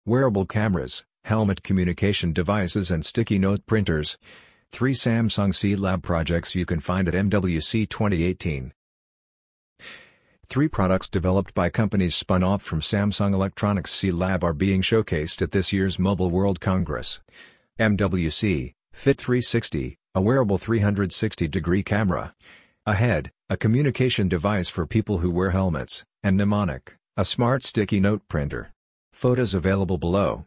wearable cameras, helmet communication devices and sticky note printers. 3 Samsung C-Lab projects you can find at MWC 2018. 3 products developed by companies spun off from Samsung Electronics C-Lab are being showcased at this year's Mobile World Congress. MWC, Fit 360, a wearable 360-degree camera. Ahead, a communication device for people who wear helmets, and Mnemonic, a smart sticky note printer. Photos available below.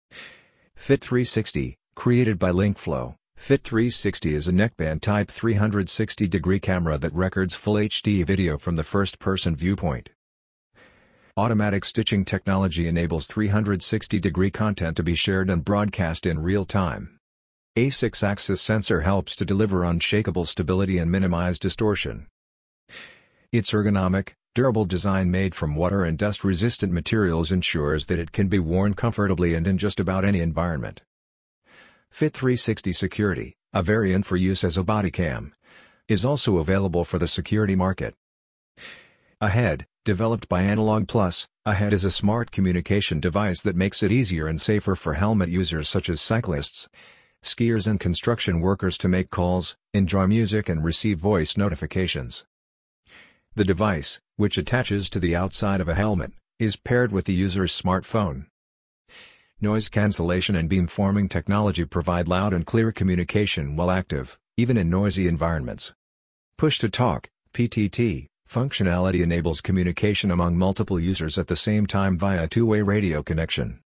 Fit 360, created by LinkFlow. Fit 360 is a neckband-type 360-degree camera that records full HD video from the first-person viewpoint. Automatic stitching technology enables 360-degree content to be shared and broadcast in real time. A 6-axis sensor helps to deliver unshakable stability and minimize distortion. Its ergonomic, durable design made from water and dust-resistant materials ensures that it can be worn comfortably and in just about any environment. Fit 360 Security, a variant for use as a body cam, is also available for the security market. Ahead, developed by Analog Plus, Ahead is a smart communication device that makes it easier and safer for helmet users such as cyclists, skiers and construction workers to make calls, enjoy music and receive voice notifications. The device, which attaches to the outside of a helmet, is paired with the user's smartphone. Noise cancellation and beamforming technology provide loud and clear communication while active, even in noisy environments. Push-to-talk, PTT, functionality enables communication among multiple users at the same time via a two-way radio connection.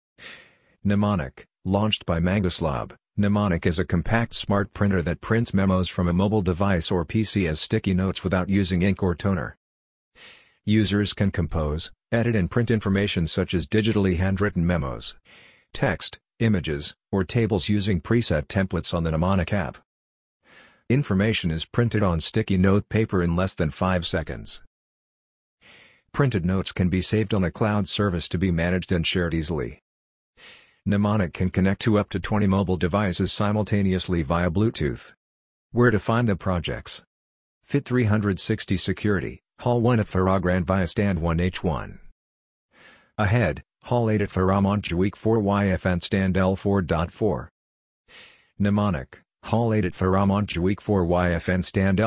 Mnemonic, launched by Mangoslab, Mnemonic is a compact smart printer that prints memos from a mobile device or PC as sticky notes without using ink or toner. Users can compose, edit and print information such as digitally handwritten memos, text, images, or tables using preset templates on the Mnemonic app. Information is printed on sticky note paper in less than 5 seconds. Printed notes can be saved on a cloud service to be managed and shared easily. Mnemonic can connect to up to 20 mobile devices simultaneously via Bluetooth. Where to find the projects? Fit 360 Security, Hall 1 at Farah Grand via Stand 1H1. Ahead, Hall 8 at Farah Montjuic 4 YFN Stand L4.4. Mnemonic, Hall 8 at Farah Montjuic 4 YFN Stand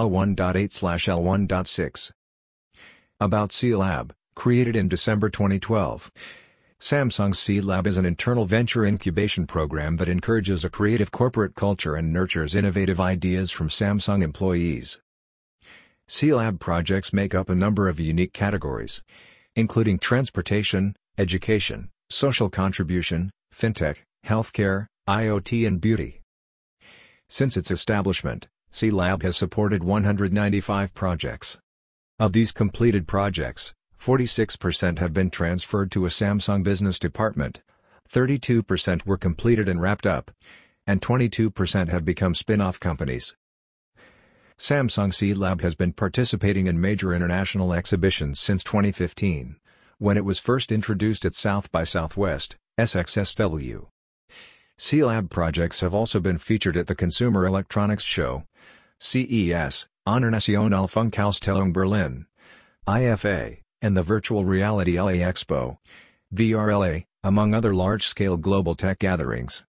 L1.8/L1.6. About C-Lab, created in December 2012. Samsung C-Lab is an internal venture incubation program that encourages a creative corporate culture and nurtures innovative ideas from Samsung employees. C-Lab projects make up a number of unique categories, including transportation, education, social contribution, fintech, healthcare, IoT and beauty. Since its establishment, C-Lab has supported 195 projects. Of these completed projects, 46% have been transferred to a Samsung business department, 32% were completed and wrapped up, and 22% have become spin-off companies. Samsung C-Lab has been participating in major international exhibitions since 2015, when it was first introduced at South by Southwest, SXSW. C-Lab projects have also been featured at the Consumer Electronics Show, CES, Internationale Funkausstellung Berlin, IFA, and the Virtual Reality LA Expo, VRLA, among other large-scale global tech gatherings.